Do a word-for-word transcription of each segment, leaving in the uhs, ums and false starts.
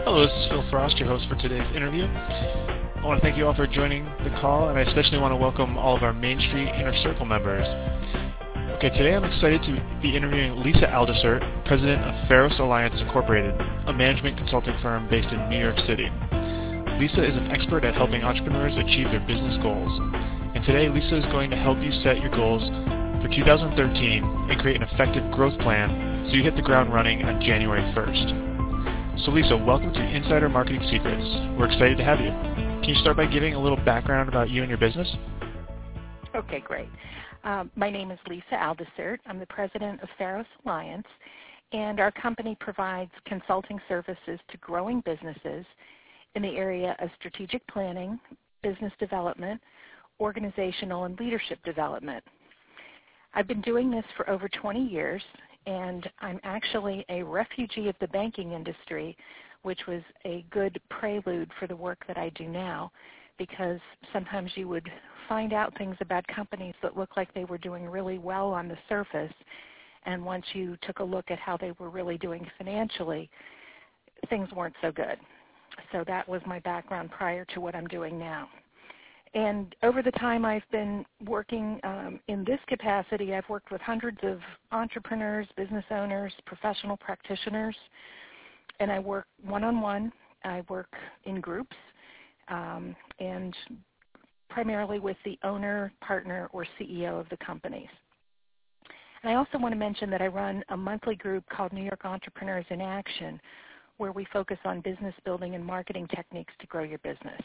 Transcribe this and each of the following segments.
Hello, this is Phil Frost, your host for today's interview. I want to thank you all for joining the call, and I especially want to welcome all of our Main Street Inner Circle members. Okay, today I'm excited to be interviewing Lisa Aldisert, President of Pharos Alliance Incorporated, a management consulting firm based in New York City. Lisa is an expert at helping entrepreneurs achieve their business goals. And today, Lisa is going to help you set your goals for two thousand thirteen and create an effective growth plan so you hit the ground running on January first. So Lisa, welcome to Insider Marketing Secrets. We're excited to have you. Can you start by giving a little background about you and your business? Okay, great. Um, my name is Lisa Aldisert. I'm the president of Pharos Alliance, and our company provides consulting services to growing businesses in the area of strategic planning, business development, organizational and leadership development. I've been doing this for over twenty years, and I'm actually a refugee of the banking industry, which was a good prelude for the work that I do now, because sometimes you would find out things about companies that looked like they were doing really well on the surface, and once you took a look at how they were really doing financially, things weren't so good. So that was my background prior to what I'm doing now. And over the time I've been working um, in this capacity, I've worked with hundreds of entrepreneurs, business owners, professional practitioners, and I work one-on-one. I work in groups, um, and primarily with the owner, partner, or C E O of the companies. And I also want to mention that I run a monthly group called New York Entrepreneurs in Action, where we focus on business building and marketing techniques to grow your business.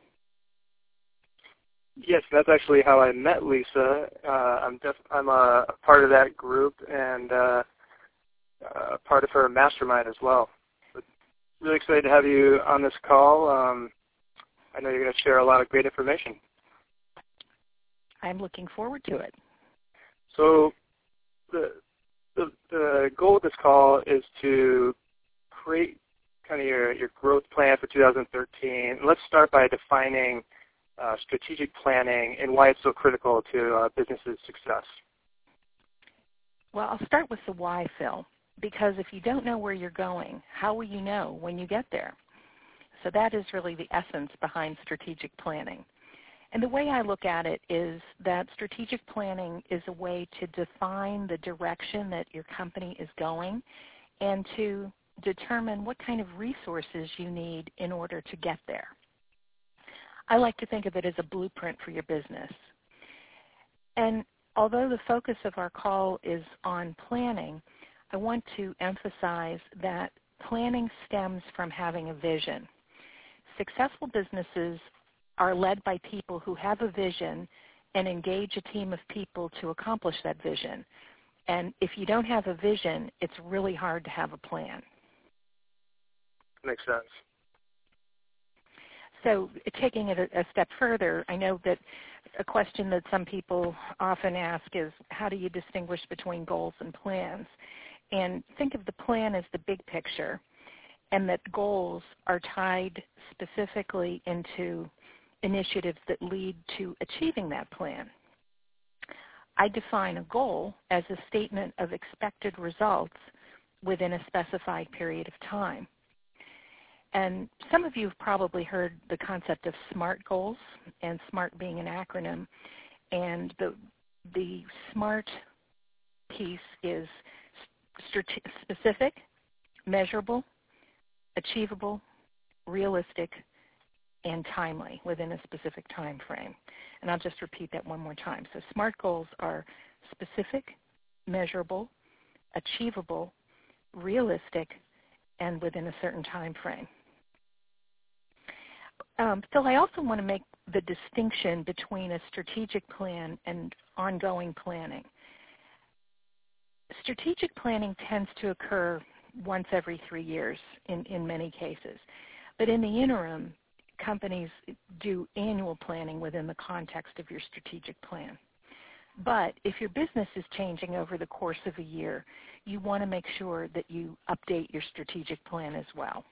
Yes, that's actually how I met Lisa. Uh, I'm def- I'm a, a part of that group and uh, a part of her mastermind as well. But really excited to have you on this call. Um, I know you're going to share a lot of great information. I'm looking forward to it. So the, the, the goal of this call is to create kind of your, your growth plan for two thousand thirteen. Let's start by defining Uh, strategic planning and why it's so critical to uh, businesses' success. Well, I'll start with the why, Phil, because if you don't know where you're going, how will you know when you get there? So that is really the essence behind strategic planning. And the way I look at it is that strategic planning is a way to define the direction that your company is going and to determine what kind of resources you need in order to get there. I like to think of it as a blueprint for your business. And although the focus of our call is on planning, I want to emphasize that planning stems from having a vision. Successful businesses are led by people who have a vision and engage a team of people to accomplish that vision. And if you don't have a vision, it's really hard to have a plan. Makes sense. So taking it a, a step further, I know that a question that some people often ask is, how do you distinguish between goals and plans? And think of the plan as the big picture, and that goals are tied specifically into initiatives that lead to achieving that plan. I define a goal as a statement of expected results within a specified period of time. And some of you have probably heard the concept of SMART goals, and SMART being an acronym. And the the SMART piece is strate- specific, measurable, achievable, realistic, and timely within a specific time frame. And I'll just repeat that one more time. So SMART goals are specific, measurable, achievable, realistic, and within a certain time frame. Um, Phil, I also want to make the distinction between a strategic plan and ongoing planning. Strategic planning tends to occur once every three years in, in many cases. But in the interim, companies do annual planning within the context of your strategic plan. But if your business is changing over the course of a year, you want to make sure that you update your strategic plan as well.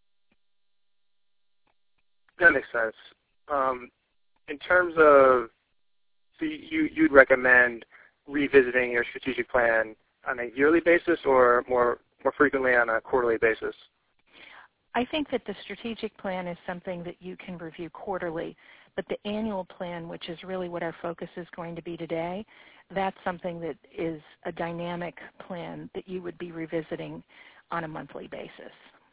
That makes sense. Um, in terms of, so you, you'd recommend revisiting your strategic plan on a yearly basis or more, more frequently on a quarterly basis? I think that the strategic plan is something that you can review quarterly, but the annual plan, which is really what our focus is going to be today, that's something that is a dynamic plan that you would be revisiting on a monthly basis.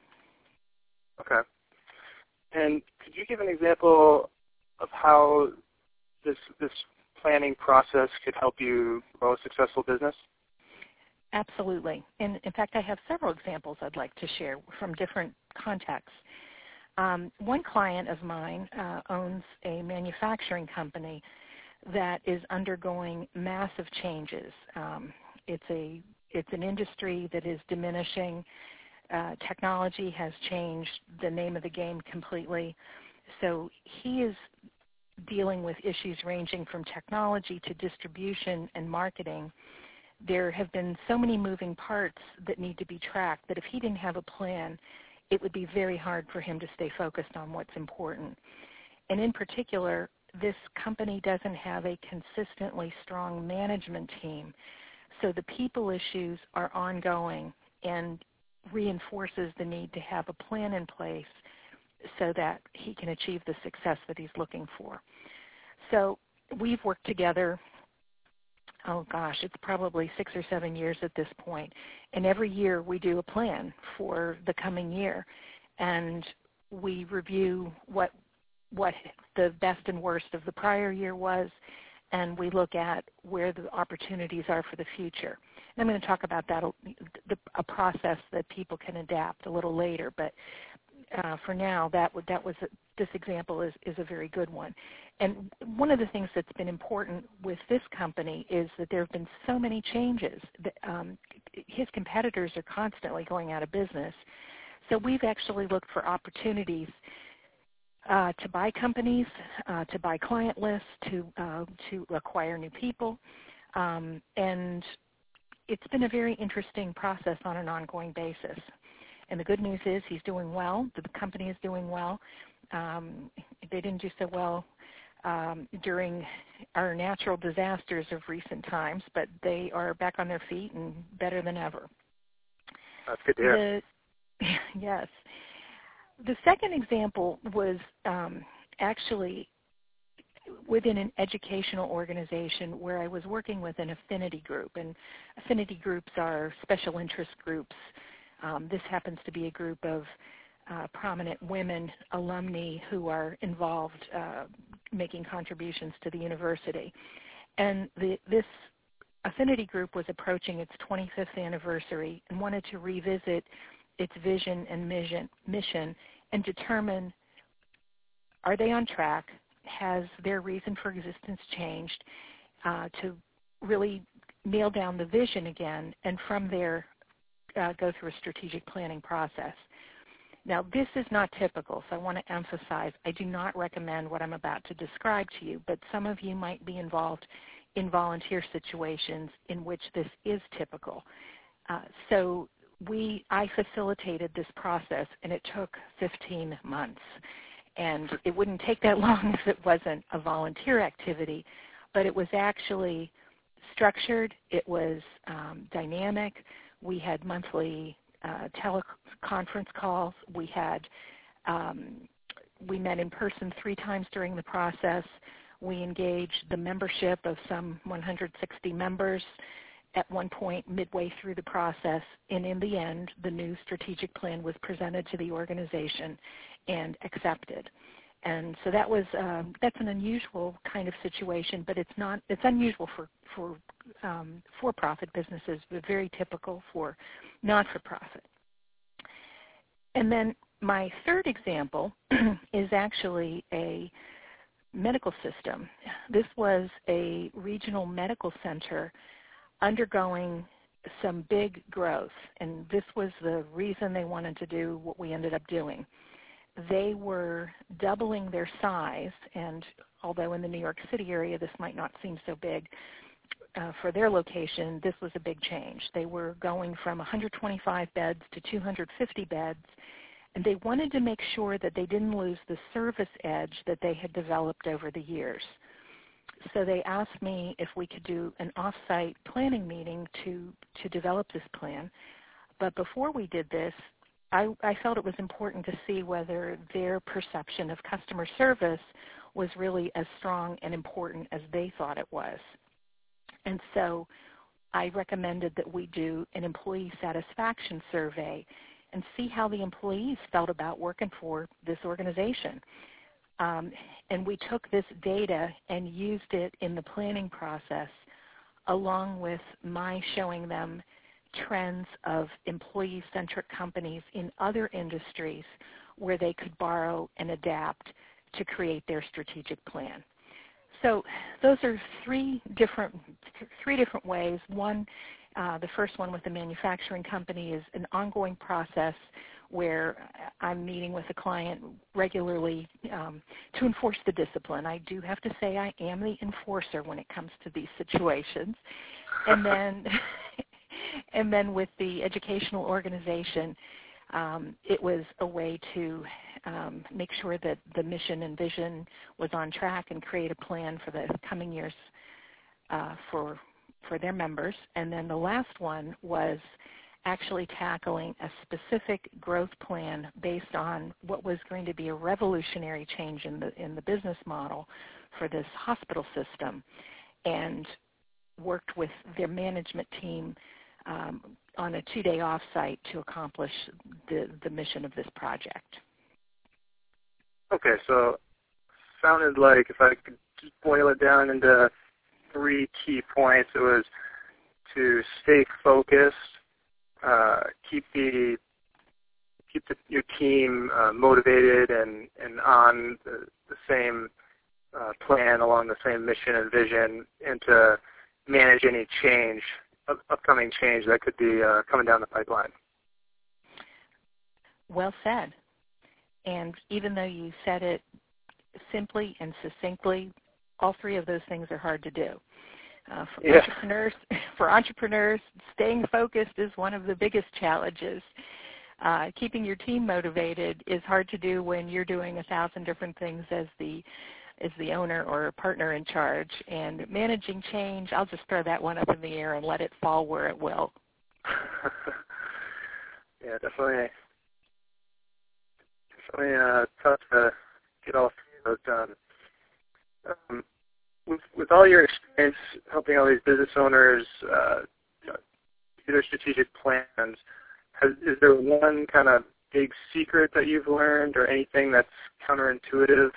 Okay. And could you give an example of how this this planning process could help you grow a successful business? Absolutely. And in fact, I have several examples I'd like to share from different contexts. Um, one client of mine uh, owns a manufacturing company that is undergoing massive changes. Um, it's a it's an industry that is diminishing. Uh, technology has changed the name of the game completely. So he is dealing with issues ranging from technology to distribution and marketing. There have been so many moving parts that need to be tracked that if he didn't have a plan, it would be very hard for him to stay focused on what's important. And in particular, this company doesn't have a consistently strong management team. So the people issues are ongoing and reinforces the need to have a plan in place so that he can achieve the success that he's looking for. So we've worked together, oh gosh, it's probably six or seven years at this point, and every year we do a plan for the coming year, and we review what what the best and worst of the prior year was, and we look at where the opportunities are for the future. And I'm going to talk about that, a process that people can adapt a little later, but uh, for now, that would, that was a, this example is, is a very good one. And one of the things that's been important with this company is that there have been so many changes. That, um, his competitors are constantly going out of business. So we've actually looked for opportunities uh, to buy companies, uh, to buy client lists, to, uh, to acquire new people. Um, and it's been a very interesting process on an ongoing basis. And the good news is he's doing well. The company is doing well. Um, they didn't do so well um, during our natural disasters of recent times, but they are back on their feet and better than ever. That's good to hear. The, yes. The second example was um, actually within an educational organization where I was working with an affinity group. And affinity groups are special interest groups. Um, this happens to be a group of uh, prominent women alumni who are involved uh, making contributions to the university. And the, this affinity group was approaching its twenty-fifth anniversary and wanted to revisit its vision and mission, mission and determine, are they on track? Has their reason for existence changed? Uh, to really nail down the vision again, and from there uh, go through a strategic planning process. Now, this is not typical, so I want to emphasize I do not recommend what I'm about to describe to you, but some of you might be involved in volunteer situations in which this is typical. Uh, so we, I facilitated this process, and it took fifteen months. And it wouldn't take that long if it wasn't a volunteer activity, but it was actually structured. It was um, dynamic. We had monthly uh, teleconference calls. We had um, we met in person three times during the process. We engaged the membership of some one hundred sixty members at one point midway through the process, and in the end, the new strategic plan was presented to the organization and accepted. And so that was um, that's an unusual kind of situation, but it's not it's unusual for for um, for-profit businesses, but very typical for not-for-profit. And then my third example is actually a medical system. This was a regional medical center undergoing some big growth, and this was the reason they wanted to do what we ended up doing. They were doubling their size, and although in the New York City area this might not seem so big, uh, for their location, this was a big change. They were going from one hundred twenty-five beds to two hundred fifty beds, and they wanted to make sure that they didn't lose the service edge that they had developed over the years. So they asked me if we could do an off-site planning meeting to, to develop this plan. But before we did this, I, I felt it was important to see whether their perception of customer service was really as strong and important as they thought it was. And so I recommended that we do an employee satisfaction survey and see how the employees felt about working for this organization. Um, and we took this data and used it in the planning process, along with my showing them trends of employee-centric companies in other industries where they could borrow and adapt to create their strategic plan. So those are three different three different ways. One, uh, the first one with the manufacturing company is an ongoing process where I'm meeting with a client regularly um, to enforce the discipline. I do have to say I am the enforcer when it comes to these situations. And then, and then with the educational organization, um, it was a way to um, make sure that the mission and vision was on track and create a plan for the coming years uh, for for their members. And then the last one was actually tackling a specific growth plan based on what was going to be a revolutionary change in the in the business model for this hospital system, and worked with their management team um, on a two-day offsite to accomplish the, the mission of this project. Okay, so sounded like, if I could just boil it down into three key points, it was to stay focused, uh, keep the keep the, your team uh, motivated and, and on the, the same uh, plan, along the same mission and vision, and to manage any change, up, upcoming change that could be uh, coming down the pipeline. Well said. And even though you said it simply and succinctly, all three of those things are hard to do. Uh, for yeah. entrepreneurs, for entrepreneurs, staying focused is one of the biggest challenges. Uh, keeping your team motivated is hard to do when you're doing a thousand different things as the as the owner or partner in charge. And managing change, I'll just throw that one up in the air and let it fall where it will. yeah, definitely. Definitely uh, tough to get all three of those done. Um, with, with all your experience helping all these business owners uh, you know, do their strategic plans, has, is there one kind of big secret that you've learned, or anything that's counterintuitive?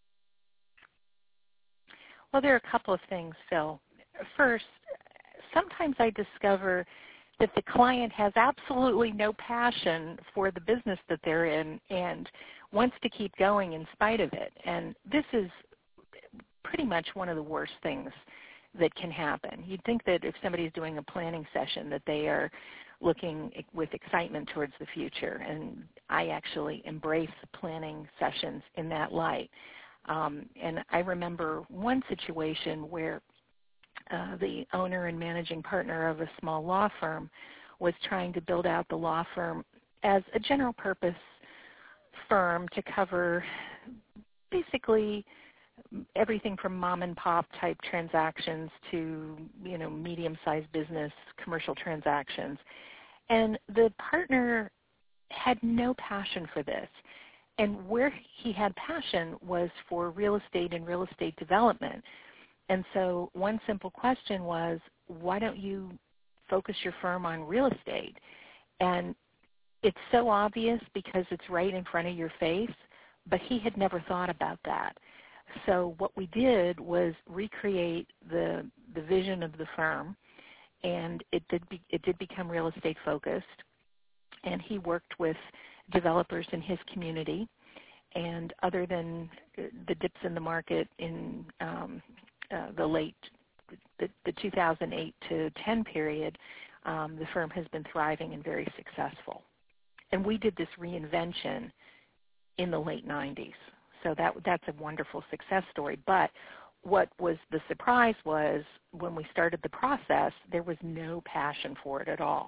Well, there are a couple of things, Phil. First, sometimes I discover that the client has absolutely no passion for the business that they're in and wants to keep going in spite of it. And this is pretty much one of the worst things that can happen. You'd think that if somebody's doing a planning session that they are looking with excitement towards the future, and I actually embrace planning sessions in that light. Um, and I remember one situation where uh, the owner and managing partner of a small law firm was trying to build out the law firm as a general purpose firm to cover basically everything from mom and pop type transactions to, you know, medium-sized business commercial transactions. And the partner had no passion for this. And where he had passion was for real estate and real estate development. And so one simple question was, why don't you focus your firm on real estate? And it's so obvious because it's right in front of your face, but he had never thought about that. So what we did was recreate the the vision of the firm, and it did be, it did become real estate focused. And he worked with developers in his community, and other than the dips in the market in um, uh, the late the, the two thousand eight to ten period, um, the firm has been thriving and very successful. And we did this reinvention in the late nineties. So that that's a wonderful success story. But what was the surprise was when we started the process, there was no passion for it at all.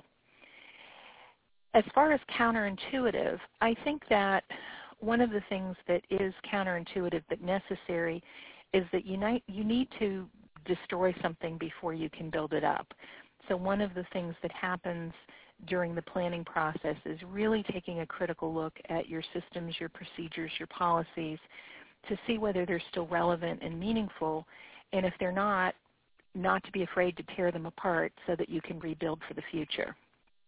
As far as counterintuitive, I think that one of the things that is counterintuitive but necessary is that you need to destroy something before you can build it up. So one of the things that happens during the planning process is really taking a critical look at your systems, your procedures, your policies to see whether they're still relevant and meaningful, and if they're not, not to be afraid to tear them apart so that you can rebuild for the future.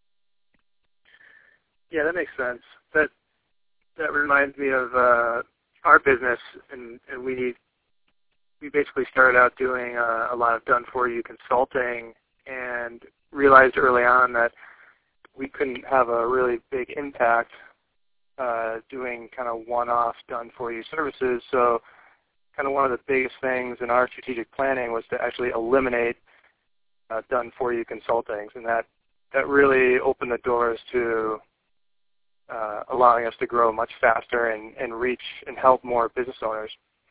Yeah, that makes sense. That that reminds me of uh, our business, and, and we we basically started out doing uh, a lot of done-for-you consulting and realized early on that we couldn't have a really big impact uh, doing kind of one-off done-for-you services. So kind of one of the biggest things in our strategic planning was to actually eliminate uh, done-for-you consultings, and that, that really opened the doors to uh, allowing us to grow much faster and, and reach and help more business owners.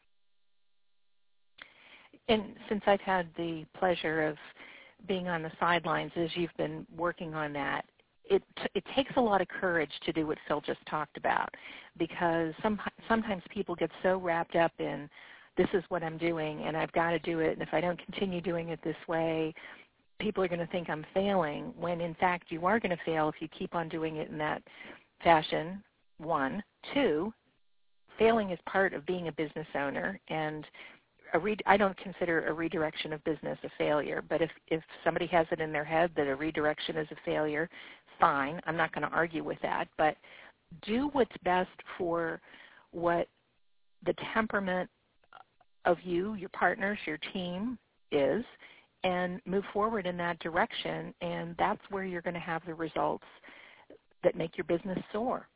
And since I've had the pleasure of being on the sidelines as you've been working on that, it it takes a lot of courage to do what Phil just talked about, because some, sometimes people get so wrapped up in this is what I'm doing and I've got to do it, and if I don't continue doing it this way, people are going to think I'm failing, when in fact you are going to fail if you keep on doing it in that fashion, one. Two, failing is part of being a business owner, and A re- I don't consider a redirection of business a failure, but if, if somebody has it in their head that a redirection is a failure, fine. I'm not going to argue with that, but do what's best for what the temperament of you, your partners, your team is, and move forward in that direction, and that's where you're going to have the results that make your business soar.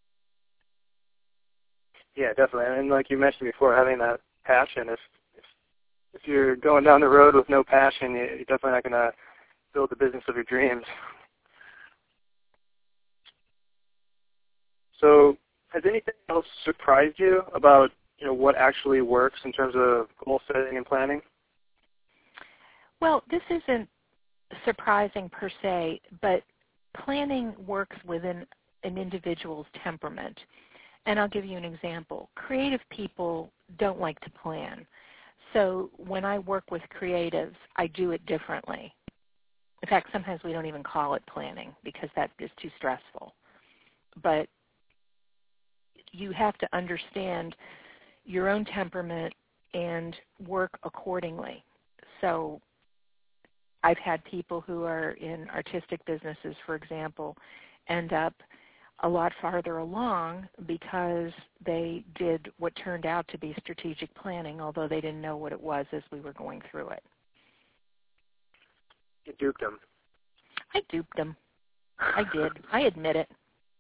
Yeah, definitely. And like you mentioned before, having that passion, if If you're going down the road with no passion, you're definitely not going to build the business of your dreams. So has anything else surprised you about, you know, what actually works in terms of goal setting and planning? Well, this isn't surprising per se, but planning works within an individual's temperament. And I'll give you an example. Creative people don't like to plan. So when I work with creatives, I do it differently. In fact, sometimes we don't even call it planning because that is too stressful. But you have to understand your own temperament and work accordingly. So I've had people who are in artistic businesses, for example, end up a lot farther along because they did what turned out to be strategic planning, although they didn't know what it was as we were going through it. You duped them. I duped them. I did. I admit it.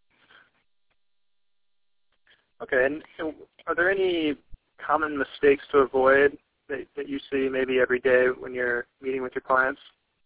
Okay, and, and are there any common mistakes to avoid that, that you see maybe every day when you're meeting with your clients?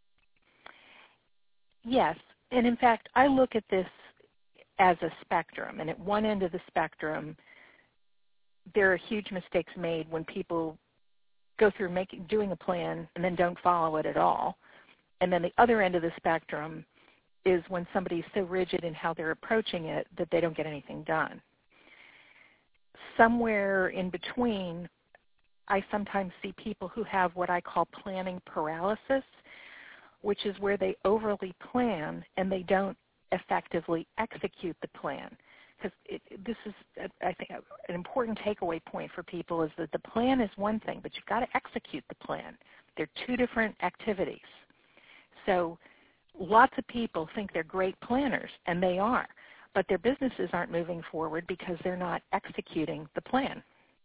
Yes, and in fact, I look at this as a spectrum, and at one end of the spectrum, there are huge mistakes made when people go through making, doing a plan and then don't follow it at all. And then the other end of the spectrum is when somebody's so rigid in how they're approaching it that they don't get anything done. Somewhere in between, I sometimes see people who have what I call planning paralysis, which is where they overly plan and they don't effectively execute the plan. Because this is, I think, an important takeaway point for people is that the plan is one thing, but you've got to execute the plan. They're two different activities. So lots of people think they're great planners, and they are, but their businesses aren't moving forward because they're not executing the plan.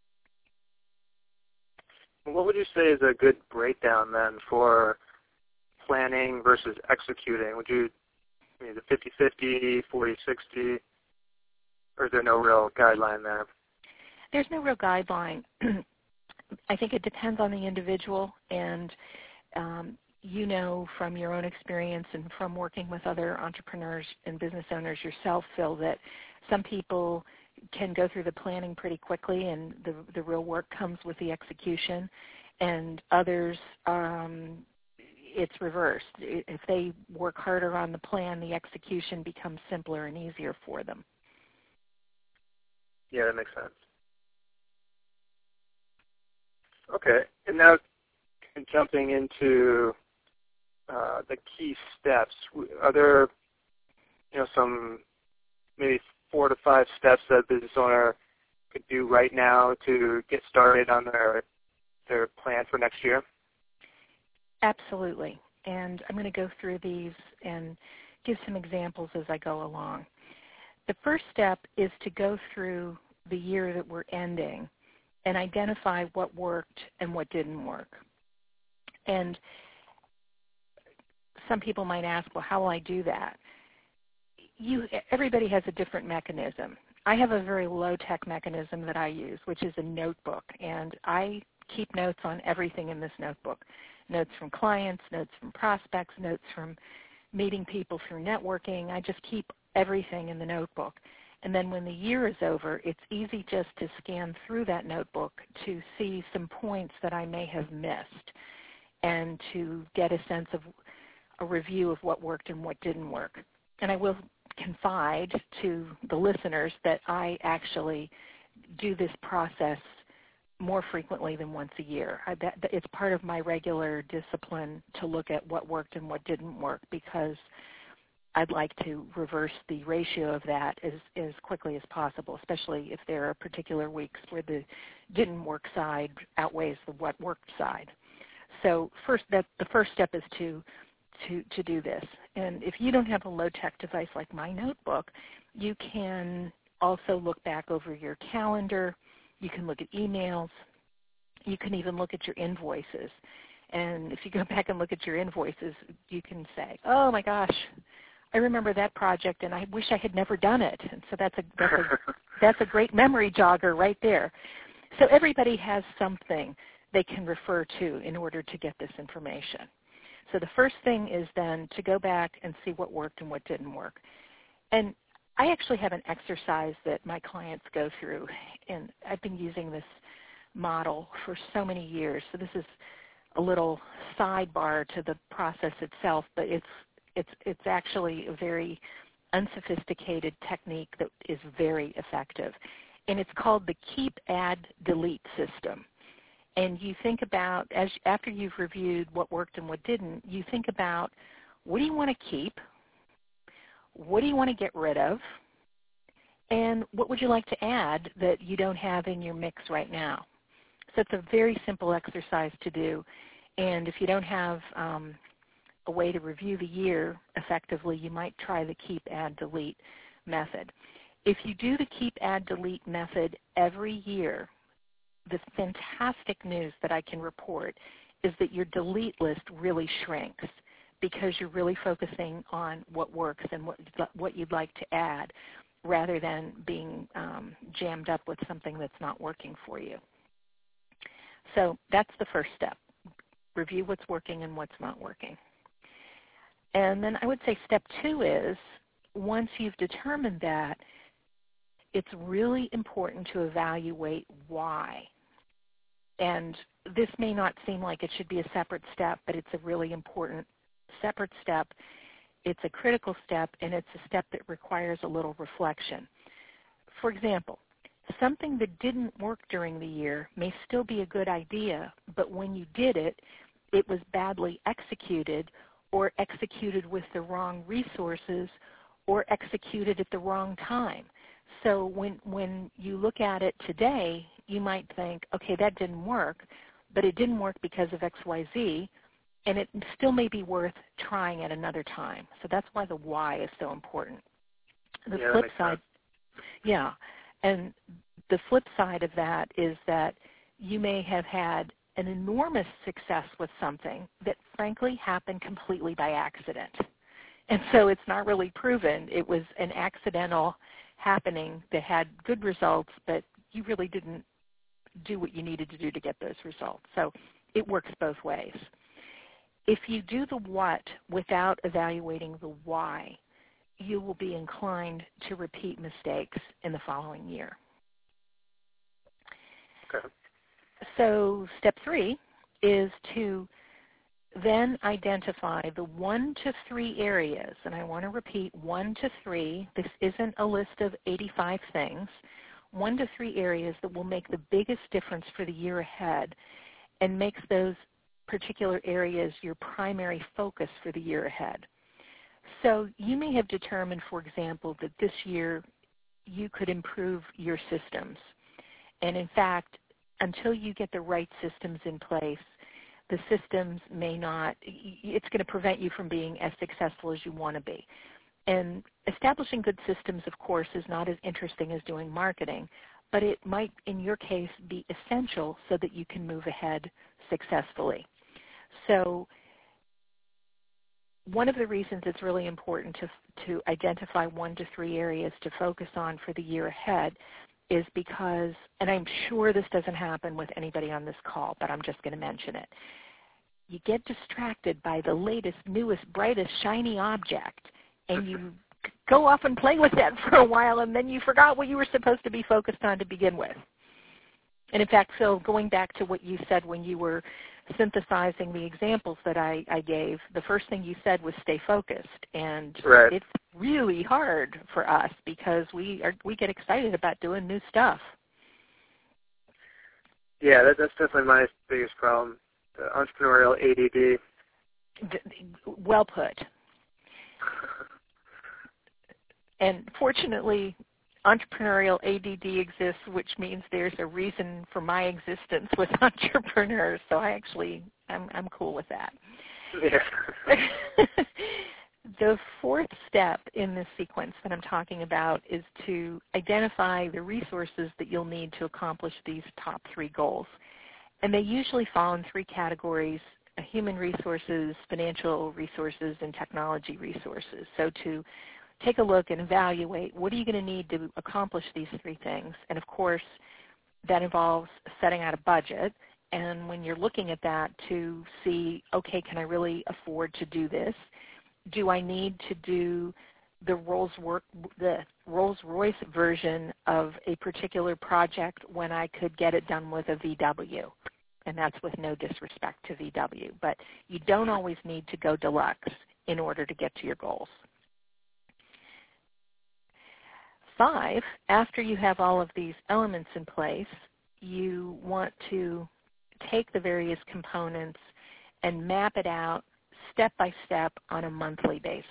What would you say is a good breakdown then for planning versus executing? Would you, I mean, is it fifty-fifty, forty-sixty, or is there no real guideline there? There's no real guideline. I think it depends on the individual, and um, you know from your own experience and from working with other entrepreneurs and business owners yourself, Phil, that some people can go through the planning pretty quickly and the, the real work comes with the execution, and others, um, it's reversed. If they work harder on the plan, the execution becomes simpler and easier for them. Yeah, that makes sense. Okay, and now jumping into uh, the key steps, are there you know, some maybe four to five steps that a business owner could do right now to get started on their their plan for next year? Absolutely. And I'm going to go through these and give some examples as I go along. The first step is to go through the year that we're ending and identify what worked and what didn't work. And some people might ask, well, how will I do that? You, everybody has a different mechanism. I have a very low-tech mechanism that I use, which is a notebook, and I keep notes on everything in this notebook. Notes from clients, notes from prospects, notes from meeting people through networking. I just keep everything in the notebook. And then when the year is over, it's easy just to scan through that notebook to see some points that I may have missed and to get a sense of a review of what worked and what didn't work. And I will confide to the listeners that I actually do this process more frequently than once a year. I, that, it's part of my regular discipline to look at what worked and what didn't work, because I'd like to reverse the ratio of that as, as quickly as possible, especially if there are particular weeks where the didn't work side outweighs the what worked side. So first, that, the first step is to, to, to do this. And if you don't have a low-tech device like my notebook, you can also look back over your calendar. You can look at emails. You can even look at your invoices. And if you go back and look at your invoices, you can say, oh my gosh, I remember that project and I wish I had never done it. And so that's a, that's a, that's a great memory jogger right there. So everybody has something they can refer to in order to get this information. So the first thing is then to go back and see what worked and what didn't work. And I actually have an exercise that my clients go through, and I've been using this model for so many years. So this is a little sidebar to the process itself, but it's it's it's actually a very unsophisticated technique that is very effective. And it's called the keep, add, delete system. And you think about, as after you've reviewed what worked and what didn't, you think about, what do you want to keep? What do you want to get rid of? And what would you like to add that you don't have in your mix right now? So it's a very simple exercise to do. And if you don't have um, a way to review the year effectively, you might try the keep, add, delete method. If you do the keep, add, delete method every year, the fantastic news that I can report is that your delete list really shrinks, because you're really focusing on what works and what, what you'd like to add, rather than being um, jammed up with something that's not working for you. So that's the first step. Review what's working and what's not working. And then I would say step two is, once you've determined that, it's really important to evaluate why. And this may not seem like it should be a separate step, but it's a really important separate step. It's a critical step, and it's a step that requires a little reflection. For example, something that didn't work during the year may still be a good idea, but when you did it, it was badly executed, or executed with the wrong resources, or executed at the wrong time. So when, when you look at it today, you might think, okay, that didn't work, but it didn't work because of X Y Z, and it still may be worth trying at another time. So that's why the why is so important. The yeah, flip side, yeah, and the flip side of that is that you may have had an enormous success with something that frankly happened completely by accident. And so it's not really proven. It was an accidental happening that had good results, but you really didn't do what you needed to do to get those results. So it works both ways. If you do the what without evaluating the why, you will be inclined to repeat mistakes in the following year. Okay. So step three is to then identify the one to three areas, and I want to repeat one to three. This isn't a list of eighty-five things. One to three areas that will make the biggest difference for the year ahead, and makes those particular areas your primary focus for the year ahead. So you may have determined, for example, that this year you could improve your systems. And in fact, until you get the right systems in place, the systems may not, it's going to prevent you from being as successful as you want to be. And establishing good systems, of course, is not as interesting as doing marketing, but it might, in your case, be essential so that you can move ahead successfully. So one of the reasons it's really important to, to identify one to three areas to focus on for the year ahead is because, and I'm sure this doesn't happen with anybody on this call, but I'm just going to mention it. You get distracted by the latest, newest, brightest, shiny object, and you go off and play with that for a while, and then you forgot what you were supposed to be focused on to begin with. And in fact, Phil, going back to what you said when you were synthesizing the examples that I, I gave, the first thing you said was stay focused. And right. It's really hard for us because we are we get excited about doing new stuff. Yeah, that, that's definitely my biggest problem, the entrepreneurial A D D. Well put. And fortunately, entrepreneurial A D D exists, which means there's a reason for my existence with entrepreneurs. So I actually, I'm, I'm cool with that. Yeah. The fourth step in this sequence that I'm talking about is to identify the resources that you'll need to accomplish these top three goals. And they usually fall in three categories: human resources, financial resources, and technology resources. So to take a look and evaluate, what are you going to need to accomplish these three things? And of course, that involves setting out a budget. And when you're looking at that, to see, okay, can I really afford to do this? Do I need to do the Rolls work, the Rolls-Royce version of a particular project when I could get it done with a V W? And that's with no disrespect to V W. But you don't always need to go deluxe in order to get to your goals. Five, after you have all of these elements in place, you want to take the various components and map it out step by step on a monthly basis.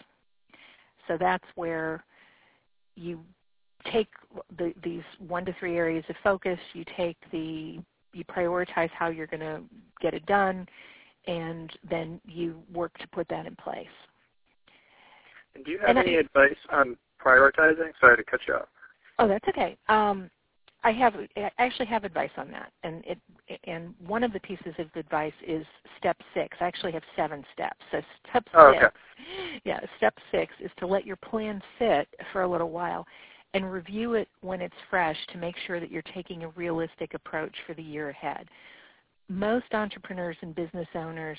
So that's where you take the, these one to three areas of focus, you take the, you prioritize how you're going to get it done, and then you work to put that in place. And do you have and any I, advice on prioritizing? Sorry to cut you off. Oh, that's okay. Um, I have I actually have advice on that, and it and one of the pieces of advice is step six. I actually have seven steps. So step oh, six, okay. yeah, step six is to let your plan sit for a little while and review it when it's fresh to make sure that you're taking a realistic approach for the year ahead. Most entrepreneurs and business owners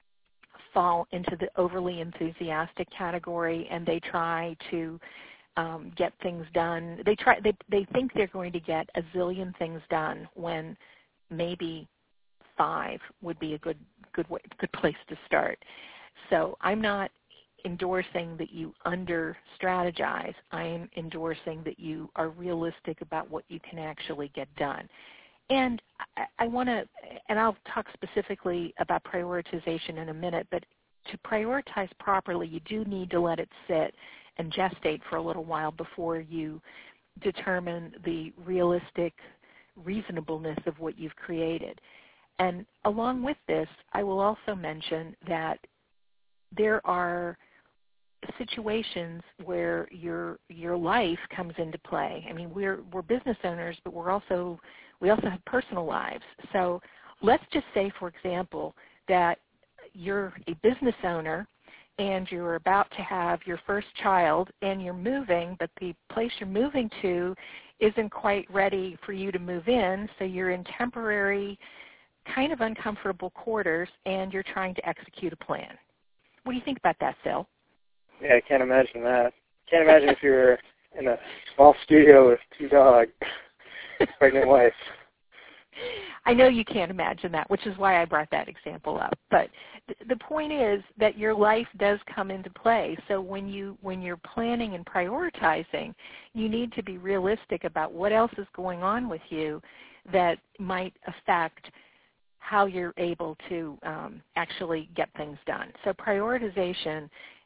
fall into the overly enthusiastic category, and they try to um, get things done. They try. They they think they're going to get a zillion things done when maybe five would be a good good way, good place to start. So I'm not endorsing that you under-strategize. I'm endorsing that you are realistic about what you can actually get done. And I, I want to, and I'll talk specifically about prioritization in a minute, but to prioritize properly, you do need to let it sit and gestate for a little while before you determine the realistic reasonableness of what you've created. And along with this, I will also mention that there are situations where your your life comes into play. I mean, we're we're business owners, but we're also we also have personal lives. So let's just say, for example, that you're a business owner and you're about to have your first child and you're moving, but the place you're moving to isn't quite ready for you to move in, so you're in temporary, kind of uncomfortable quarters, and you're trying to execute a plan. What do you think about that, Phil? Yeah, I can't imagine that. Can't imagine if you were in a small studio with two dogs, pregnant wife. I know you can't imagine that, which is why I brought that example up. But th- the point is that your life does come into play. So when you when you're planning and prioritizing, you need to be realistic about what else is going on with you that might affect how you're able to um, actually get things done. So prioritization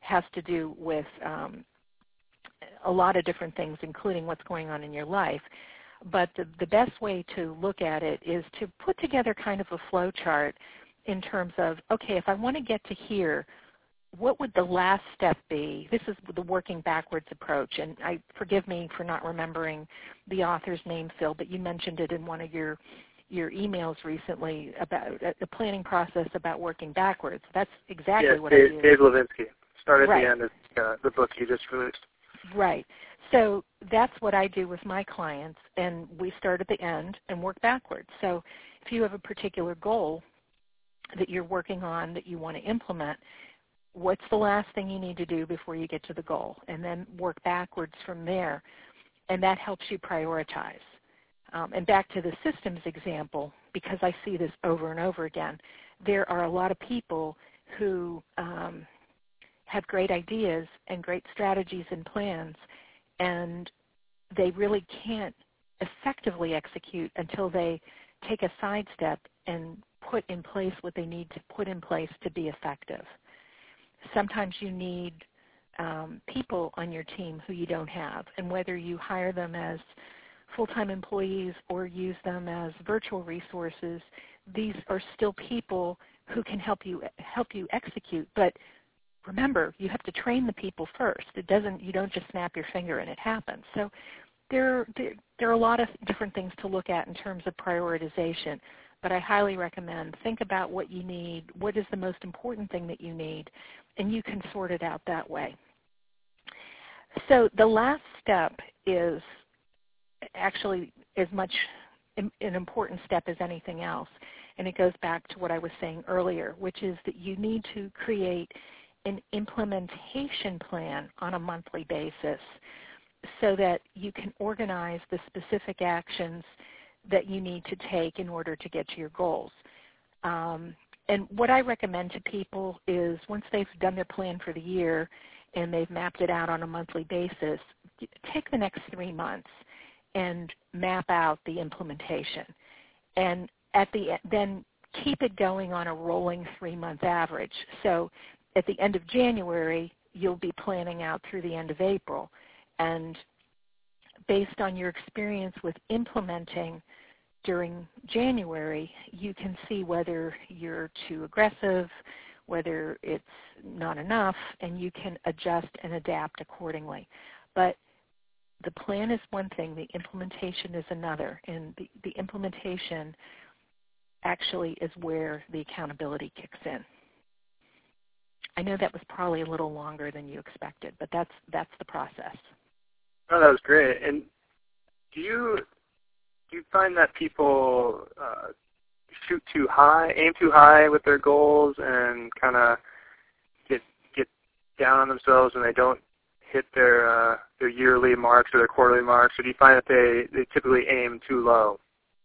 has to do with um, a lot of different things, including what's going on in your life. But the, the best way to look at it is to put together kind of a flow chart in terms of, okay, if I want to get to here, what would the last step be? This is the working backwards approach. And I forgive me for not remembering the author's name, Phil, but you mentioned it in one of your your emails recently about uh, the planning process about working backwards. That's exactly yes, what Dave, I do. Dave Levinsky. Start at right. the end of uh, the book you just released. Right. So that's what I do with my clients, and we start at the end and work backwards. So if you have a particular goal that you're working on that you want to implement, what's the last thing you need to do before you get to the goal? And then work backwards from there, and that helps you prioritize. Um, and back to the systems example, because I see this over and over again, there are a lot of people who um, have great ideas and great strategies and plans, and they really can't effectively execute until they take a sidestep and put in place what they need to put in place to be effective. Sometimes you need um, people on your team who you don't have, and whether you hire them as full-time employees or use them as virtual resources, these are still people who can help you help you execute. But remember, you have to train the people first. It doesn't. You don't just snap your finger and it happens. So there, there, there are a lot of different things to look at in terms of prioritization. But I highly recommend think about what you need, what is the most important thing that you need, and you can sort it out that way. So the last step is actually as much an important step as anything else, and it goes back to what I was saying earlier, which is that you need to create an implementation plan on a monthly basis so that you can organize the specific actions that you need to take in order to get to your goals. Um, and what I recommend to people is once they've done their plan for the year and they've mapped it out on a monthly basis, take the next three months and map out the implementation. And at the then keep it going on a rolling three-month average. So at the end of January, you'll be planning out through the end of April. And based on your experience with implementing during January, you can see whether you're too aggressive, whether it's not enough, and you can adjust and adapt accordingly. But the plan is one thing, the implementation is another, and the, the implementation actually is where the accountability kicks in. I know that was probably a little longer than you expected, but that's that's the process. Oh, that was great. And do you do you find that people uh, shoot too high, aim too high with their goals, and kind of get get down on themselves when they don't hit their uh, their yearly marks or their quarterly marks, or do you find that they, they typically aim too low?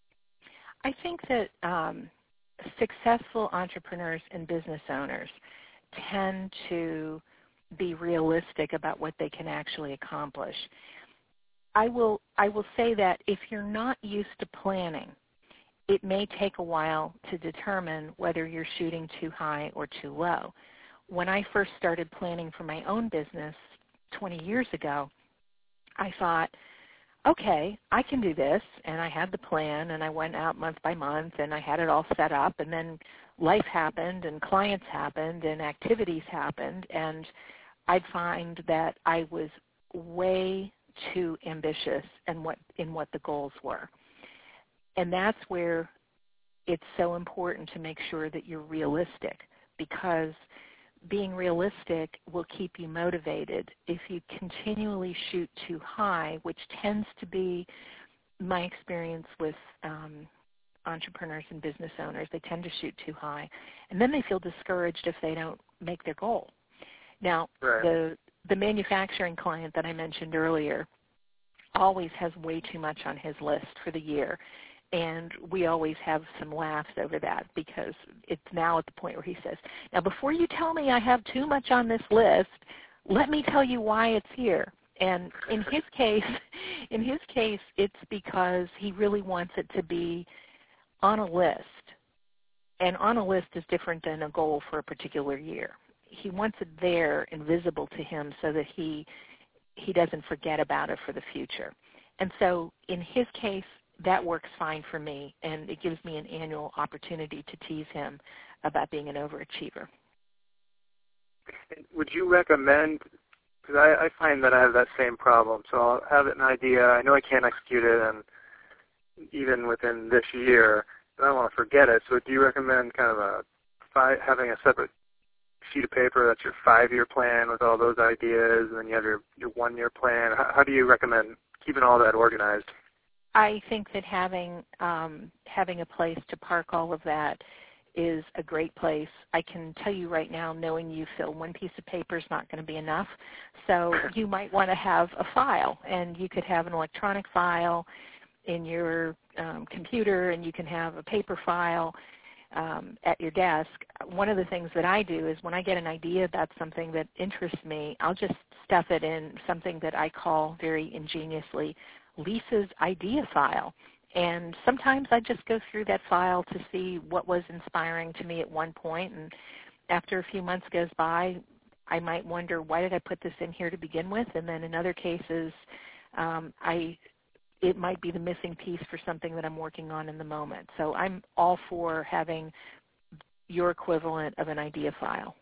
I think that um, successful entrepreneurs and business owners tend to be realistic about what they can actually accomplish. I will I will say that if you're not used to planning, it may take a while to determine whether you're shooting too high or too low. When I first started planning for my own business twenty years ago, I thought, okay, I can do this, and I had the plan, and I went out month by month, and I had it all set up, and then life happened, and clients happened, and activities happened, and I'd find that I was way too ambitious in what in what the goals were. And that's where it's so important to make sure that you're realistic, because being realistic will keep you motivated. If you continually shoot too high, which tends to be my experience with um, entrepreneurs and business owners, they tend to shoot too high, and then they feel discouraged if they don't make their goal. Now, right. the the manufacturing client that I mentioned earlier always has way too much on his list for the year. And we always have some laughs over that, because it's now at the point where he says, now before you tell me I have too much on this list, let me tell you why it's here. And in his case, in his case, it's because he really wants it to be on a list. And on a list is different than a goal for a particular year. he wants it there and visible to him so that he he doesn't forget about it for the future. And so in his case, that works fine for me, and it gives me an annual opportunity to tease him about being an overachiever. Would you recommend, because I, I find that I have that same problem, so I'll have an idea, I know I can't execute it, and even within this year, I don't want to forget it, so do you recommend kind of a five, having a separate sheet of paper that's your five-year plan with all those ideas, and then you have your, your one-year plan? How, how do you recommend keeping all that organized? I think that having um, having a place to park all of that is a great place. I can tell you right now, knowing you, Phil, one piece of paper is not going to be enough. So you might want to have a file, and you could have an electronic file in your um, computer, and you can have a paper file um, at your desk. One of the things that I do is when I get an idea about something that interests me, I'll just stuff it in something that I call very ingeniously Lisa's idea file. And sometimes I just go through that file to see what was inspiring to me at one point, and after a few months goes by, I might wonder, why did I put this in here to begin with? And then in other cases, um, I it might be the missing piece for something that I'm working on in the moment. So I'm all for having your equivalent of an idea file.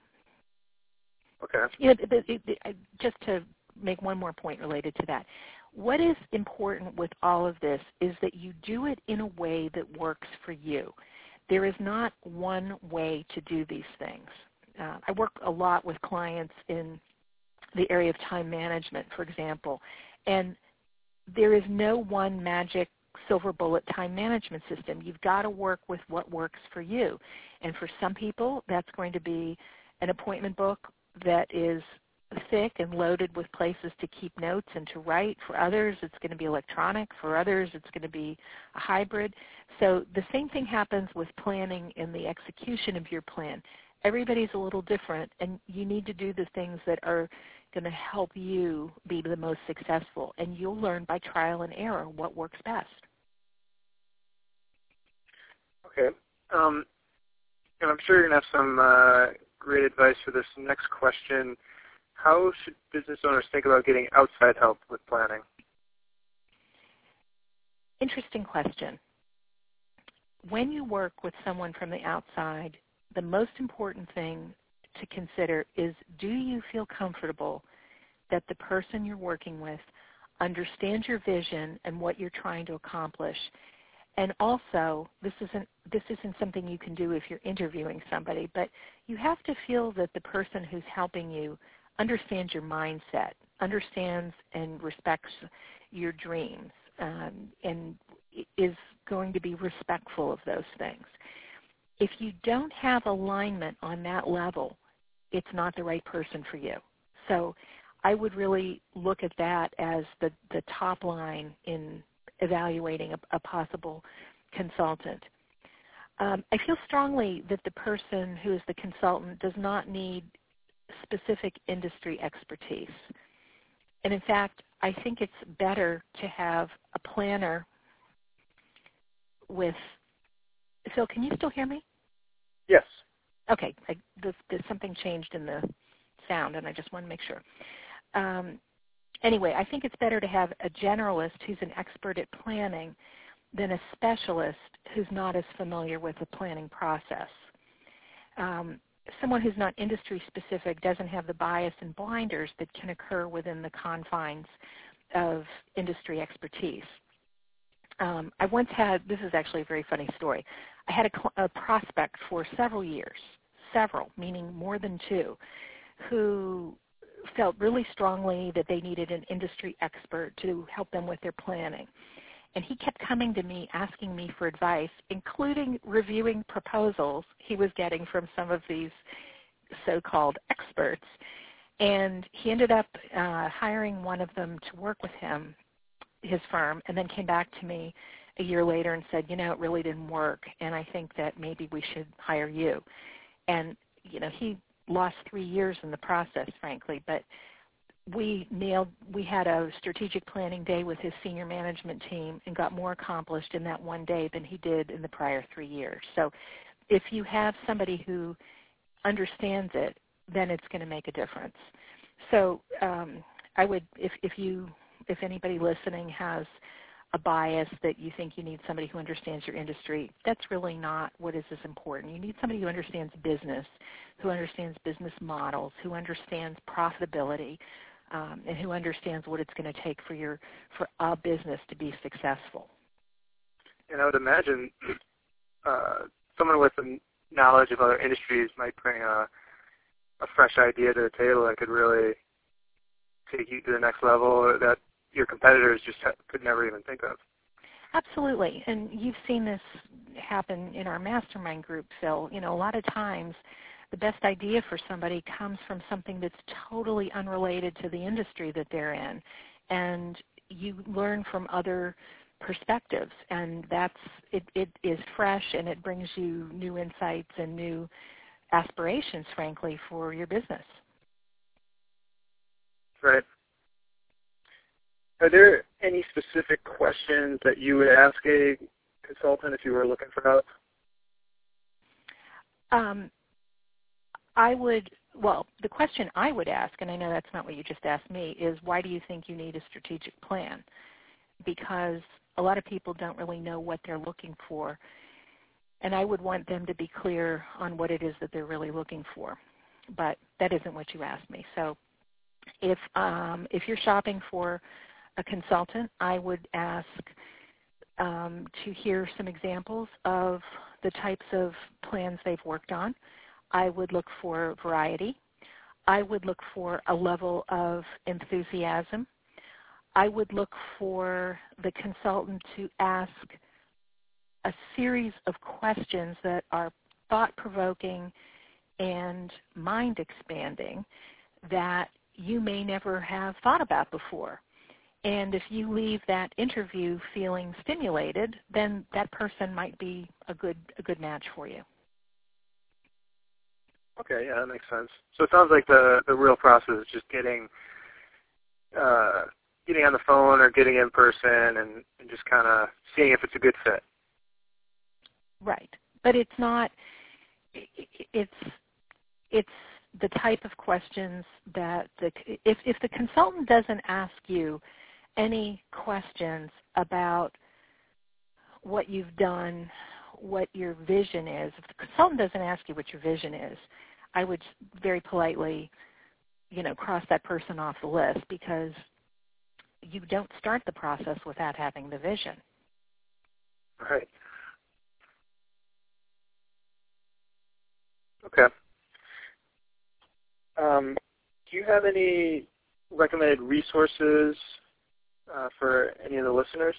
Okay. You know, it, it, it, just to make one more point related to that, what is important with all of this is that you do it in a way that works for you. There is not one way to do these things. Uh, I work a lot with clients in the area of time management, for example, and there is no one magic silver bullet time management system. You've got to work with what works for you. And for some people, that's going to be an appointment book that is thick and loaded with places to keep notes and to write. For others, it's going to be electronic. For others, it's going to be a hybrid. So the same thing happens with planning and the execution of your plan. Everybody's a little different, and you need to do the things that are going to help you be the most successful, and you'll learn by trial and error what works best. Okay. Um, and I'm sure you're going to have some uh, great advice for this next question. How should business owners think about getting outside help with planning? Interesting question. When you work with someone from the outside, the most important thing to consider is, do you feel comfortable that the person you're working with understands your vision and what you're trying to accomplish? And also, this isn't this isn't something you can do if you're interviewing somebody, but you have to feel that the person who's helping you understands your mindset, understands and respects your dreams, um, and is going to be respectful of those things. If you don't have alignment on that level, it's not the right person for you. So I would really look at that as the, the top line in evaluating a, a possible consultant. Um, I feel strongly that the person who is the consultant does not need specific industry expertise. And in fact, I think it's better to have a planner with, Phil, can you still hear me? Yes. Okay, I, this, this, something changed in the sound, and I just want to make sure. Um, anyway, I think it's better to have a generalist who's an expert at planning than a specialist who's not as familiar with the planning process. Um, someone who's not industry specific doesn't have the bias and blinders that can occur within the confines of industry expertise. Um, I once had, this is actually a very funny story, I had a, a prospect for several years, several, meaning more than two, who felt really strongly that they needed an industry expert to help them with their planning. And he kept coming to me asking me for advice, including reviewing proposals he was getting from some of these so-called experts. And he ended up uh, hiring one of them to work with him, his firm, and then came back to me a year later and said, you know, it really didn't work, and I think that maybe we should hire you. And, you know, he lost three years in the process, frankly, but we nailed, we had a strategic planning day with his senior management team and got more accomplished in that one day than he did in the prior three years. So if you have somebody who understands it, then it's going to make a difference. So um, I would, if, if you, if anybody listening has a bias that you think you need somebody who understands your industry, that's really not what is as important. You need somebody who understands business, who understands business models, who understands profitability, um, and who understands what it's going to take for your for a business to be successful. And I would imagine uh, someone with a knowledge of other industries might bring a, a fresh idea to the table that could really take you to the next level that your competitors just ha- could never even think of. Absolutely, and you've seen this happen in our mastermind group, Phil. You know, a lot of times the best idea for somebody comes from something that's totally unrelated to the industry that they're in, and you learn from other perspectives, and that's it, it is fresh, and it brings you new insights and new aspirations, frankly, for your business. Right. Are there any specific questions that you would ask a consultant if you were looking for help? Um, I would, well, the question I would ask, and I know that's not what you just asked me, is why do you think you need a strategic plan? Because a lot of people don't really know what they're looking for, and I would want them to be clear on what it is that they're really looking for. But that isn't what you asked me. So if um, if you're shopping for a consultant, I would ask um, to hear some examples of the types of plans they've worked on. I would look for variety. I would look for a level of enthusiasm. I would look for the consultant to ask a series of questions that are thought-provoking and mind-expanding that you may never have thought about before. And if you leave that interview feeling stimulated, then that person might be a good a good match for you. Okay, yeah, that makes sense. So it sounds like the, the real process is just getting uh, getting on the phone or getting in person and, and just kind of seeing if it's a good fit. Right, but it's not. It's it's the type of questions that the if if the consultant doesn't ask you any questions about what you've done, what your vision is, if the consultant doesn't ask you what your vision is, I would very politely, you know, cross that person off the list, because you don't start the process without having the vision. Right. Okay. Um, do you have any recommended resources uh, for any of the listeners?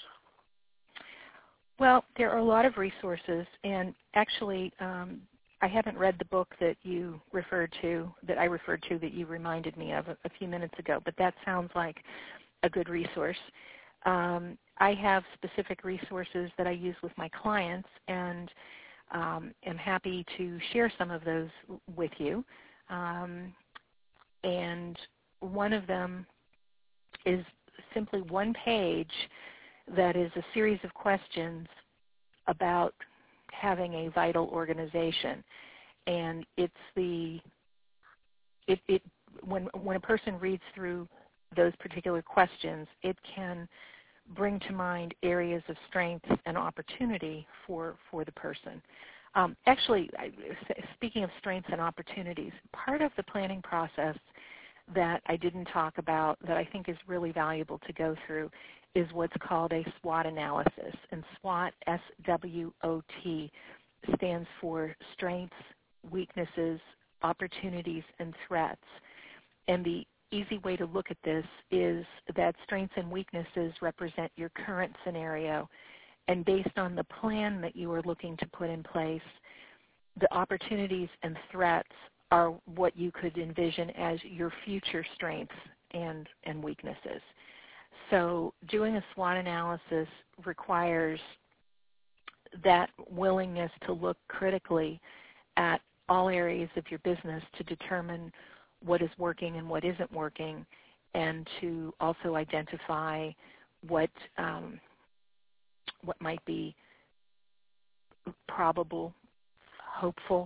Well, there are a lot of resources, and actually um, I haven't read the book that you referred to, that I referred to, that you reminded me of a, a few minutes ago, but that sounds like a good resource. Um, I have specific resources that I use with my clients, and um, am happy to share some of those with you. Um, and one of them is simply one page that is a series of questions about having a vital organization. And it's the it, it when when a person reads through those particular questions, it can bring to mind areas of strength and opportunity for for the person. Um, actually, I, speaking of strengths and opportunities, part of the planning process that I didn't talk about that I think is really valuable to go through is what's called a SWOT analysis. And SWOT, S W O T, stands for strengths, weaknesses, opportunities, and threats. And the easy way to look at this is that strengths and weaknesses represent your current scenario. And based on the plan that you are looking to put in place, the opportunities and threats are what you could envision as your future strengths and, and weaknesses. So doing a SWOT analysis requires that willingness to look critically at all areas of your business to determine what is working and what isn't working, and to also identify what um, what might be probable, hopeful,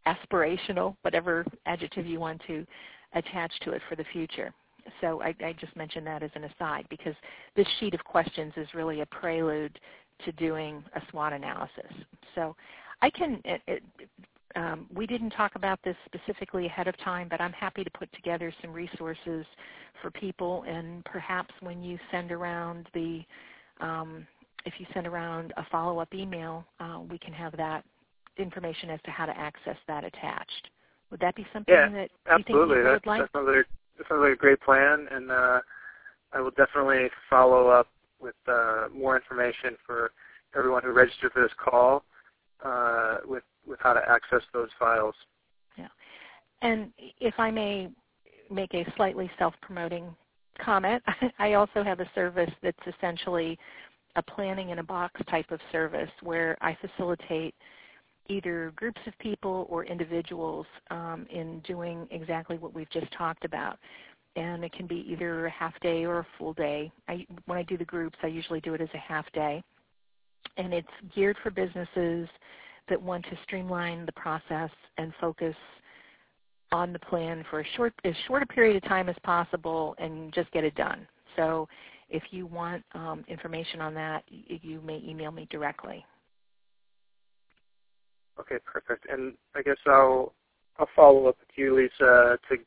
aspirational, whatever adjective you want to attach to it for the future. So I, I just mentioned that as an aside because this sheet of questions is really a prelude to doing a SWOT analysis. So I can, it, it, um, we didn't talk about this specifically ahead of time, but I'm happy to put together some resources for people, and perhaps when you send around the, um, if you send around a follow-up email, uh, we can have that information as to how to access that attached. Would that be something yeah, that absolutely. you think people that, would like? That sounds like, that sounds like a great plan, and uh, I will definitely follow up with uh, more information for everyone who registered for this call uh, with, with how to access those files. Yeah. And if I may make a slightly self-promoting comment, I also have a service that's essentially a planning in a box type of service where I facilitate either groups of people or individuals um, in doing exactly what we've just talked about. And it can be either a half day or a full day. I, when I do the groups, I usually do it as a half day. And it's geared for businesses that want to streamline the process and focus on the plan for a short, as short a period of time as possible and just get it done. So if you want um, information on that, you may email me directly. Okay, perfect. And I guess I'll I'll follow up with you, Lisa, to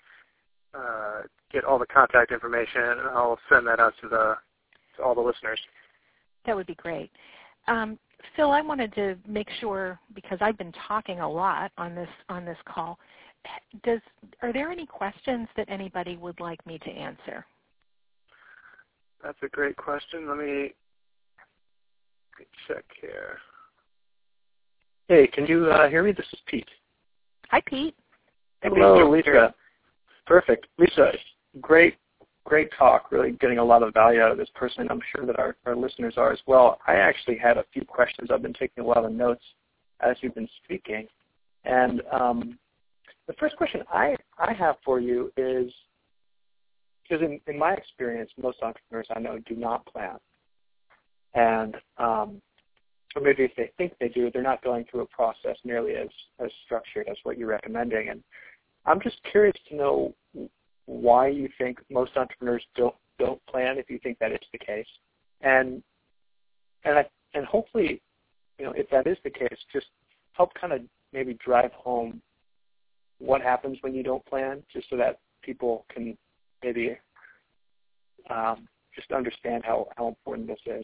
uh, get all the contact information, and I'll send that out to the to all the listeners. That would be great. Um, Phil, I wanted to make sure, because I've been talking a lot on this on this call. Does are there any questions that anybody would like me to answer? That's a great question. Let me check here. Hey, can you uh, hear me? This is Pete. Hi, Pete. Hello, Lisa. Perfect. Lisa, great, great talk. Really getting a lot of value out of this person. I'm sure that our, our listeners are as well. I actually had a few questions. I've been taking a lot of notes as you've been speaking. And um, the first question I, I have for you is, because in, in my experience, most entrepreneurs I know do not plan. And um, or maybe if they think they do, they're not going through a process nearly as, as structured as what you're recommending. And I'm just curious to know why you think most entrepreneurs don't don't plan, if you think that is the case, and and I, and hopefully, you know, if that is the case, just help kind of maybe drive home what happens when you don't plan, just so that people can maybe um, just understand how, how important this is.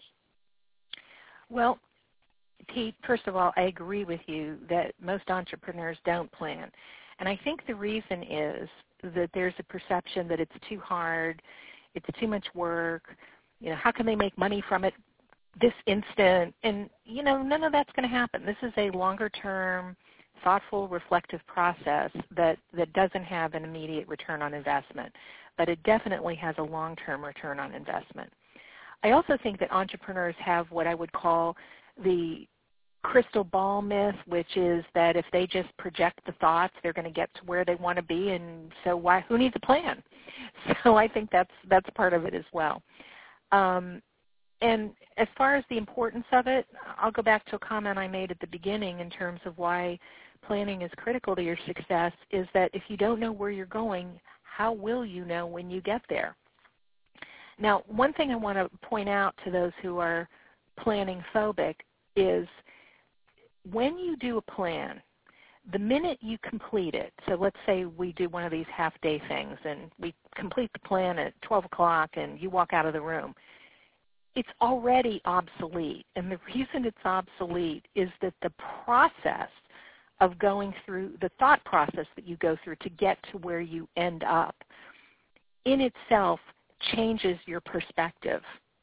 Well, Pete, first of all, I agree with you that most entrepreneurs don't plan. And I think the reason is that there's a perception that it's too hard, it's too much work, you know, how can they make money from it this instant? And, you know, none of that's going to happen. This is a longer-term, thoughtful, reflective process that, that doesn't have an immediate return on investment, but it definitely has a long-term return on investment. I also think that entrepreneurs have what I would call the crystal ball myth, which is that if they just project the thoughts, they're going to get to where they want to be, and so why? Who needs a plan? So I think that's that's part of it as well. Um, and as far as the importance of it, I'll go back to a comment I made at the beginning in terms of why planning is critical to your success, is that if you don't know where you're going, how will you know when you get there? Now, one thing I want to point out to those who are planning phobic is when you do a plan, the minute you complete it, so let's say we do one of these half-day things and we complete the plan at twelve o'clock and you walk out of the room, it's already obsolete. And the reason it's obsolete is that the process of going through, the thought process that you go through to get to where you end up, in itself changes your perspective.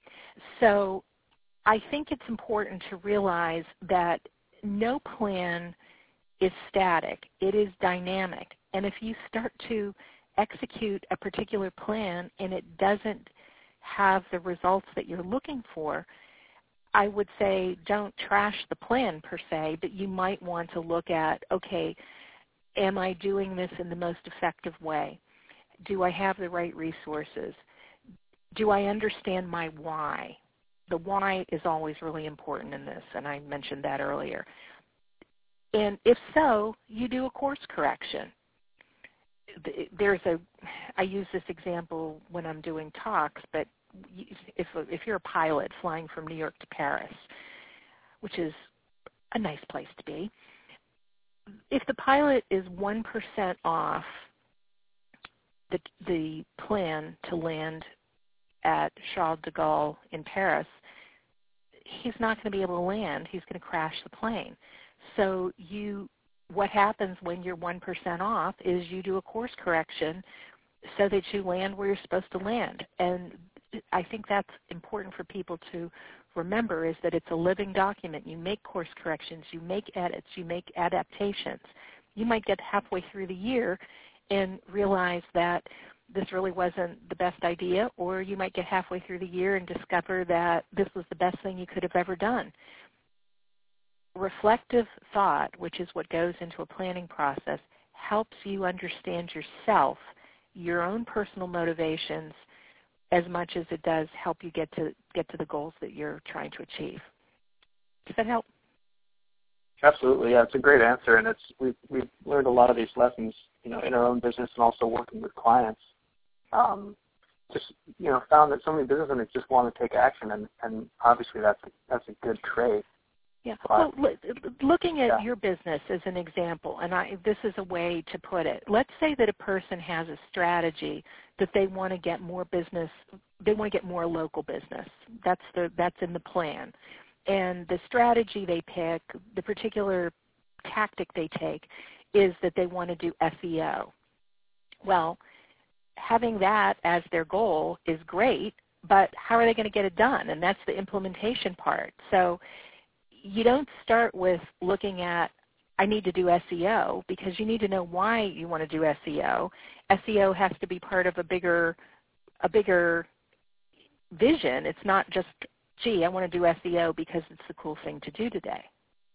So I think it's important to realize that no plan is static. It is dynamic. And if you start to execute a particular plan and it doesn't have the results that you're looking for, I would say don't trash the plan per se, but you might want to look at, okay, am I doing this in the most effective way? Do I have the right resources? Do I understand my why? The why is always really important in this, and I mentioned that earlier. And if so, you do a course correction. There's a, I use this example when I'm doing talks, but if if you're a pilot flying from New York to Paris, which is a nice place to be, if the pilot is one percent off the the plan to land at Charles de Gaulle in Paris, he's not going to be able to land. He's going to crash the plane. So you, what happens when you're one percent off is you do a course correction so that you land where you're supposed to land. And I think that's important for people to remember, is that it's a living document. You make course corrections, you make edits, you make adaptations. You might get halfway through the year and realize that this really wasn't the best idea, or you might get halfway through the year and discover that this was the best thing you could have ever done. Reflective thought, which is what goes into a planning process, helps you understand yourself, your own personal motivations, as much as it does help you get to get to the goals that you're trying to achieve. Does that help? Absolutely, yeah. It's a great answer, and it's we've we've learned a lot of these lessons, you know, in our own business and also working with clients. Um, just you know, found that so many business owners just want to take action, and, and obviously that's a, that's a good trait. Yeah. But, well, looking at yeah. your business as an example, and I, this is a way to put it. Let's say that a person has a strategy that they want to get more business. They want to get more local business. That's the that's in the plan, and the strategy they pick, the particular tactic they take, is that they want to do S E O. Well, having that as their goal is great, but how are they going to get it done? And that's the implementation part. So you don't start with looking at, I need to do S E O, because you need to know why you want to do S E O. S E O has to be part of a bigger, a bigger vision. It's not just, gee, I want to do S E O because it's the cool thing to do today.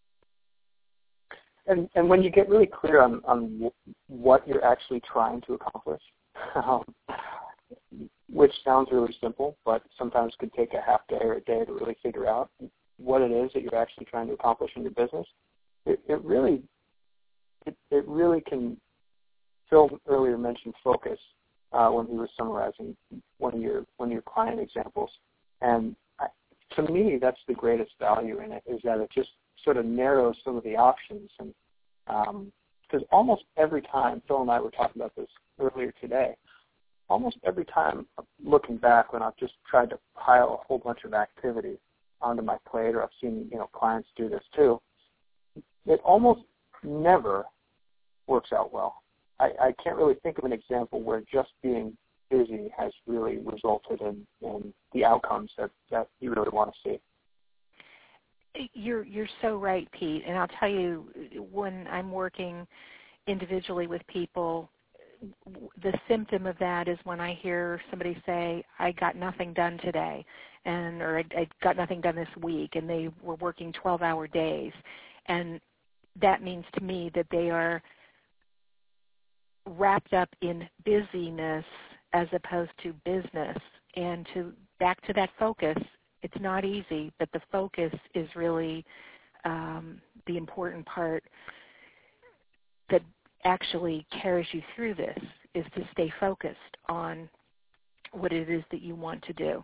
And, and when you get really clear on, on what you're actually trying to accomplish, um, which sounds really simple, but sometimes could take a half day or a day to really figure out what it is that you're actually trying to accomplish in your business, it, it really it, it really can. Phil earlier mentioned focus uh, when he was summarizing one of your one of your client examples, and I, to me that's the greatest value in it, is that it just sort of narrows some of the options. And because um, almost every time, Phil and I were talking about this earlier today, almost every time looking back when I've just tried to pile a whole bunch of activities onto my plate, or I've seen, you know, clients do this too, it almost never works out well. I, I can't really think of an example where just being busy has really resulted in, in the outcomes that, that you really want to see. You're you're so right, Pete. And I'll tell you, when I'm working individually with people, the symptom of that is when I hear somebody say, I got nothing done today, and or I, I got nothing done this week, and they were working twelve-hour days. And that means to me that they are wrapped up in busyness as opposed to business. And to back to that focus, it's not easy, but the focus is really um, the important part that actually carries you through this, is to stay focused on what it is that you want to do.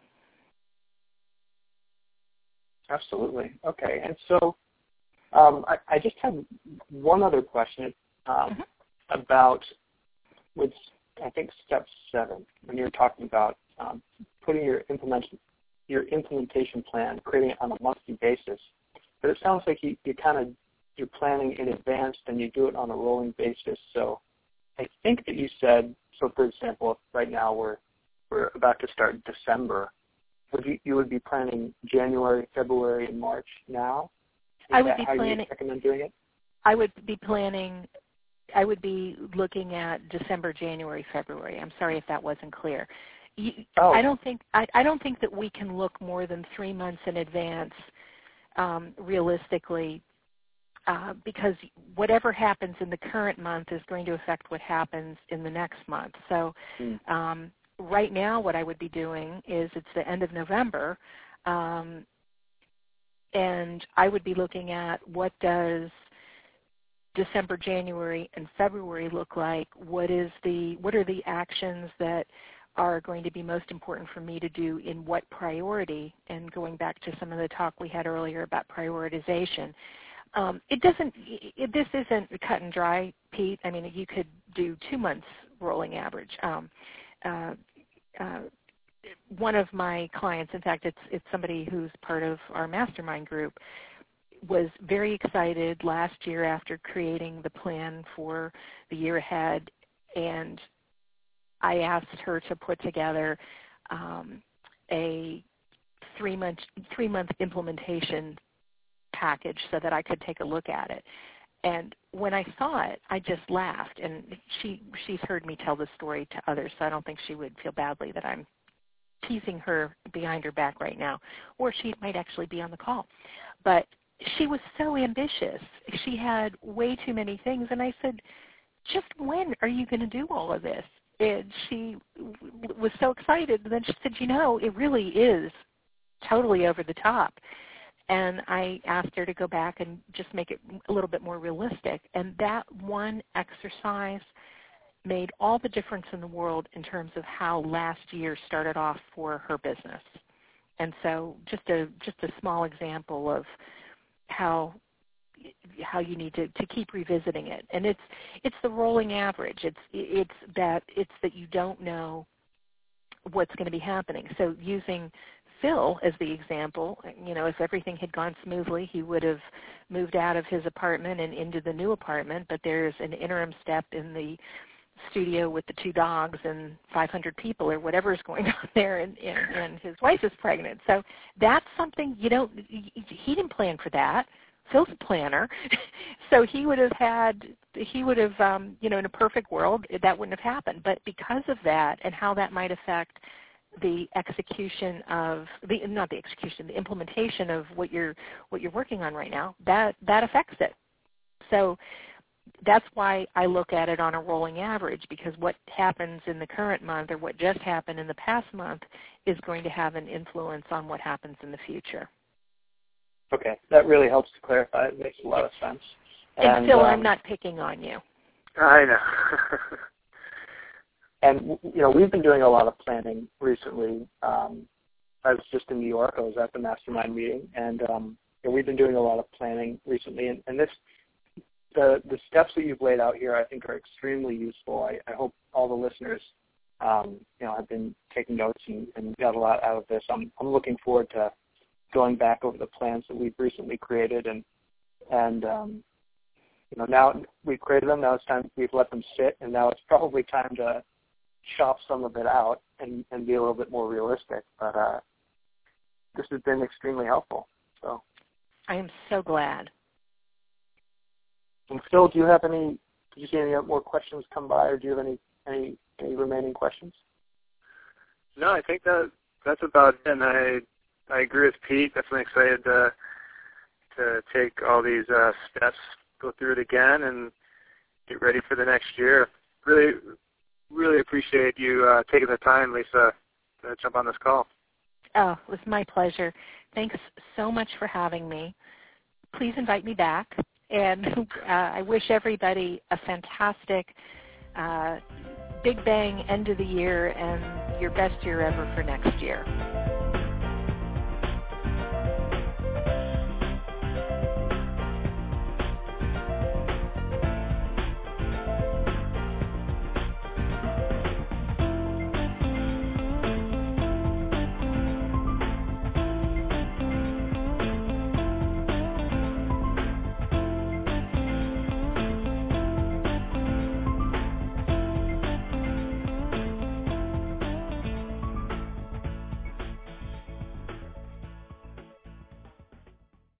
Absolutely. Okay. And so um, I, I just have one other question um, mm-hmm. about, with I think step seven, when you're talking about um, putting your implementation your implementation plan, creating it on a monthly basis. But it sounds like you, you kind of you're planning in advance, and you do it on a rolling basis. So I think that you said, so for example, right now we're we're about to start December. Would you you would be planning January, February, and March now? Is I would that be how planning. You recommend doing it? I would be planning. I would be looking at December, January, February. I'm sorry if that wasn't clear. You, oh. I don't think I, I don't think that we can look more than three months in advance, um, realistically, uh, because whatever happens in the current month is going to affect what happens in the next month. So mm. um, right now, what I would be doing is it's the end of November, um, and I would be looking at what does December, January, and February look like? What is the what are the actions that are going to be most important for me to do in what priority? And going back to some of the talk we had earlier about prioritization, um, it doesn't. It, this isn't cut and dry, Pete. I mean, you could do two months rolling average. Um, uh, uh, one of my clients, in fact, it's it's somebody who's part of our mastermind group, was very excited last year after creating the plan for the year ahead, and I asked her to put together um, a three-month three-month implementation package so that I could take a look at it. And when I saw it, I just laughed. And she she's heard me tell this story to others, so I don't think she would feel badly that I'm teasing her behind her back right now, or she might actually be on the call. But she was so ambitious. She had way too many things, and I said, just when are you going to do all of this? And she w- was so excited. And then she said, you know, it really is totally over the top. And I asked her to go back and just make it a little bit more realistic. And that one exercise made all the difference in the world in terms of how last year started off for her business. And so just a just a small example of how how you need to, to keep revisiting it. And it's it's the rolling average. It's it's that it's that you don't know what's going to be happening. So using Phil as the example, you know, if everything had gone smoothly, he would have moved out of his apartment and into the new apartment, but there's an interim step in the studio with the two dogs and five hundred people or whatever is going on there, and, and, and his wife is pregnant. So that's something you don't, he didn't plan for that. Phil's a planner. So he would have had, he would have, um, you know, in a perfect world, that wouldn't have happened. But because of that and how that might affect the execution of, the not the execution, the implementation of what you're, what you're working on right now, that, that affects it. So that's why I look at it on a rolling average, because what happens in the current month or what just happened in the past month is going to have an influence on what happens in the future. Okay, that really helps to clarify. It makes a lot of sense. And, and Phil, um, I'm not picking on you. I know. And, you know, we've been doing a lot of planning recently. Um, I was just in New York. I was at the mastermind meeting, and um, you know, we've been doing a lot of planning recently. And, and this, the the steps that you've laid out here, I think, are extremely useful. I, I hope all the listeners, um, you know, have been taking notes and, and got a lot out of this. I'm I'm looking forward to going back over the plans that we've recently created, and and um, you know, now we've created them. Now it's time we've let them sit, and now it's probably time to chop some of it out and, and be a little bit more realistic. But uh, this has been extremely helpful. So I am so glad. And Phil, do you have any? Did you see any more questions come by, or do you have any any, any remaining questions? No, I think that that's about it. And I I agree with Pete. Definitely excited to to take all these uh, steps, go through it again, and get ready for the next year. Really, really appreciate you uh, taking the time, Lisa, to jump on this call. Oh, it was my pleasure. Thanks so much for having me. Please invite me back. And uh, I wish everybody a fantastic uh, Big Bang end of the year and your best year ever for next year.